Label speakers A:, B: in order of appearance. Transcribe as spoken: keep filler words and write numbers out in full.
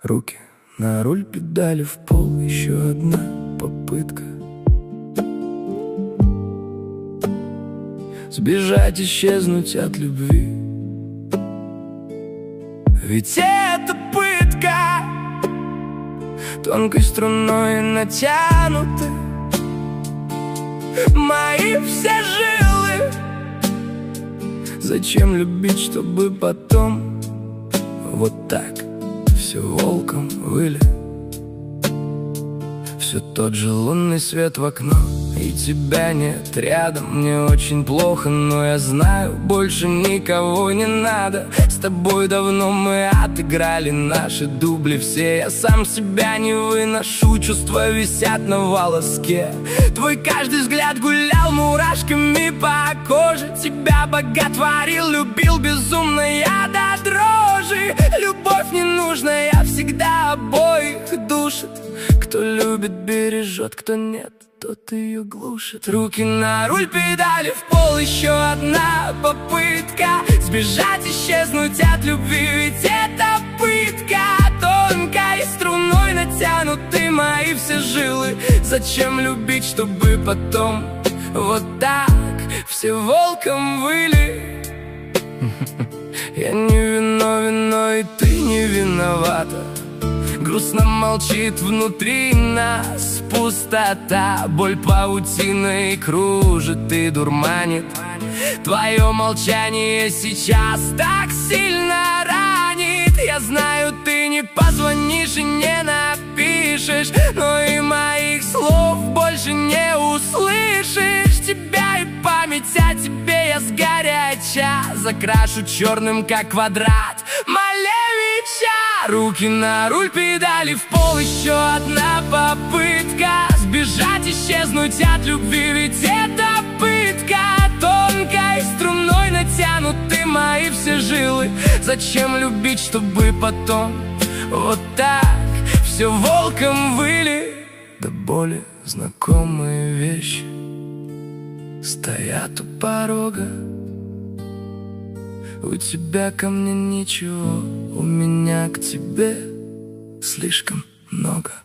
A: Руки на руль, педали в пол, еще одна попытка сбежать, исчезнуть от любви. Ведь это пытка, тонкой струной натянуты мои все жилы. Зачем любить, чтобы потом вот так все волком выли? Все тот же лунный свет в окно, и тебя нет рядом. Мне очень плохо, но я знаю, больше никого не надо. С тобой давно мы отыграли наши дубли все. Я сам себя не выношу, чувства висят на волоске. Твой каждый взгляд гулял мурашками по коже. Тебя боготворил, любил безумно я до дрожи. Любовь ненужная всегда обоих душит. Кто любит, бережет, кто нет, тот ее глушит. Руки на руль, педали в пол, еще одна попытка сбежать, исчезнуть от любви. Ведь это пытка, тонкой струной натянуты мои все жилы. Зачем любить, чтобы потом вот так все волком выли? Я не виновен, но и ты не виновата. Грустно молчит внутри нас пустота. Боль паутиной кружит и дурманит. Твое молчание сейчас так сильно ранит. Я знаю, ты не позвонишь и не напишешь, но и моих слов больше не услышишь. Тебя и память о тебе я сгоряча закрашу черным, как квадрат Малевича. Руки на руль, педали в пол, еще одна попытка сбежать, исчезнуть от любви. Ведь это пытка, тонкой струной натянуты мои все жилы. Зачем любить, чтобы потом вот так все волком выли? До боли знакомые вещи стоят у порога. У тебя ко мне ничего, у меня к тебе слишком много.